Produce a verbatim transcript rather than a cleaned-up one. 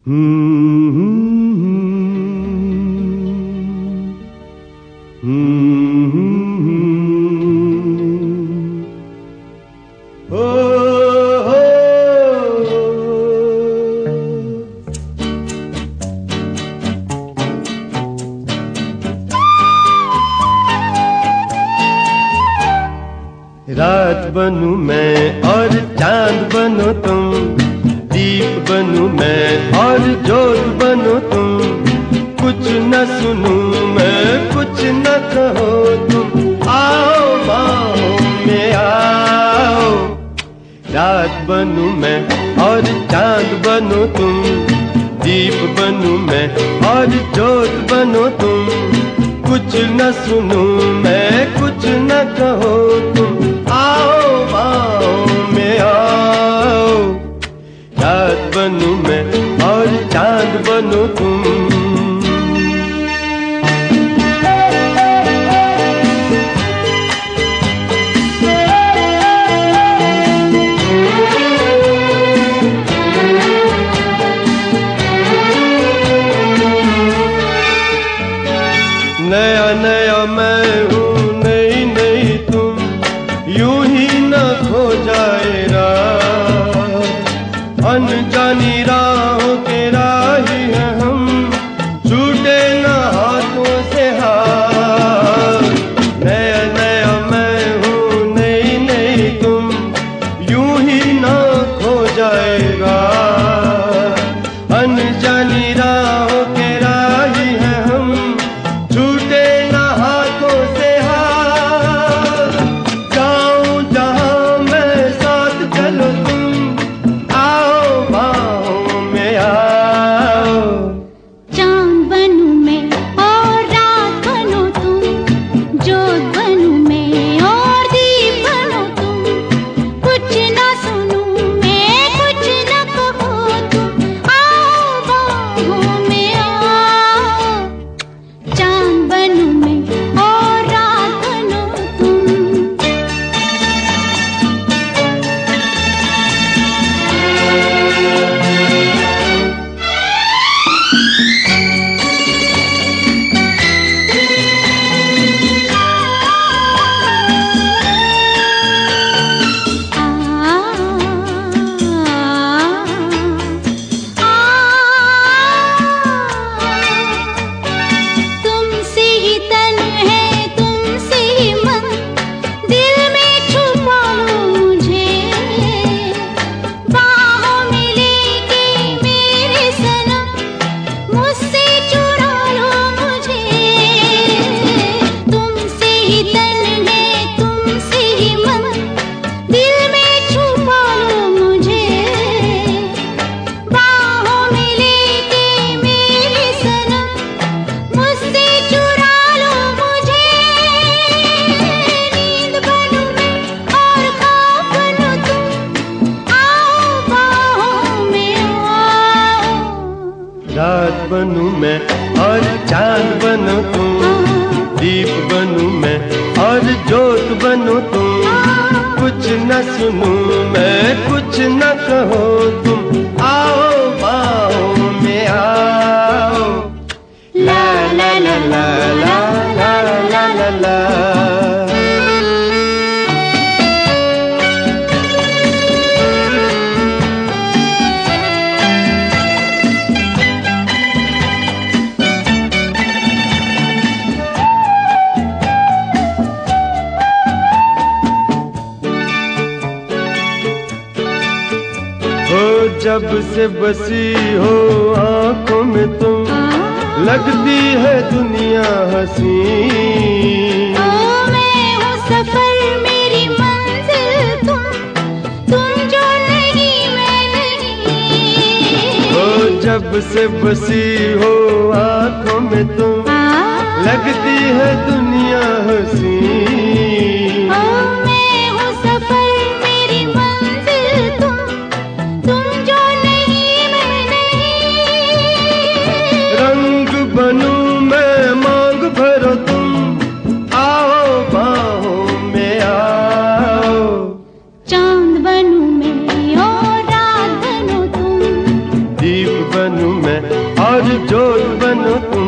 रात बनूं मैं और चांद बनो तुम, दीप बनूं मैं और ज्योत बनो तुम। कुछ न सुनूं मैं कुछ न कहो तुम, आओ बाहों में आओ। रात बनूं मैं और चांद बनो तुम, दीप बनूं मैं और ज्योत बनो तुम। कुछ न सुनूं मैं कुछ न कहो तुम, आओ बाहों में आओ। रात बनूं मैं और चांद बनो तुम। नया नया मैं हूँ, नई नई तुम, यूं ही न खो जाए राह। अनजानी राहों के राही हैं हम, छूटे न हाथों से हाथ। नया नया मैं हूँ, नई नई तुम, यूं ही न खो जाएगा। अनजानी राहों के राही हैं हम, छूटे न हाथों से हाथ। जाऊं जहां मैं साथ चलो तुम, आओ बाहों में आओ। चांद बनूं मैं और रात बनो तुम, ज्योत बनूं मैं और दीप बनो तुम। कुछ न सुनूं मैं कुछ न कहो तुम, आओ बाहों में आओ। चांद बनूं मैं और रात बनो तुम। तुमसे ही तन है तुमसे ही मन, दिल में छुपा लो मुझे। बाहों में लेके मेरे सनम, मुझसे चुरा लो मुझे। तुमसे ही तन है तुमसे ही मन, दिल में छुपा लो मुझे। बाहों में लेके मेरे सनम, मुझसे चुरा लो मुझे। नींद बनूं मैं और ख्वाब बनो तुम, आओ बाहों में आओ। रात बनूं मैं और चांद बनो तुम, दीप बनूं मैं और ज्योत बनो तुम। कुछ न सुनूं मैं कुछ न कहो तुम, आओ बाहों में आओ। ला ला ला ला ला ला ला ला ला। हो जब से बसी हो आंखों में तुम, लगती है दुनिया हंसी। ओ मैं हूँ सफर मेरी मंजिल तुम, तुम जो नहीं मैं नहीं। हो जब से बसी हो आंखों में तुम, लगती है दुनिया हंसी। ओ मैं हूँ सफर मेरी मंजिल तुम, तुम जो नहीं मैं नहीं। रंग बनूं मैं मांग भरो तुम, आओ बाहों में आओ। चांद बनूं मैं और रात बनो तुम, दीप बन बनूं मैं और जोत बनो तुम।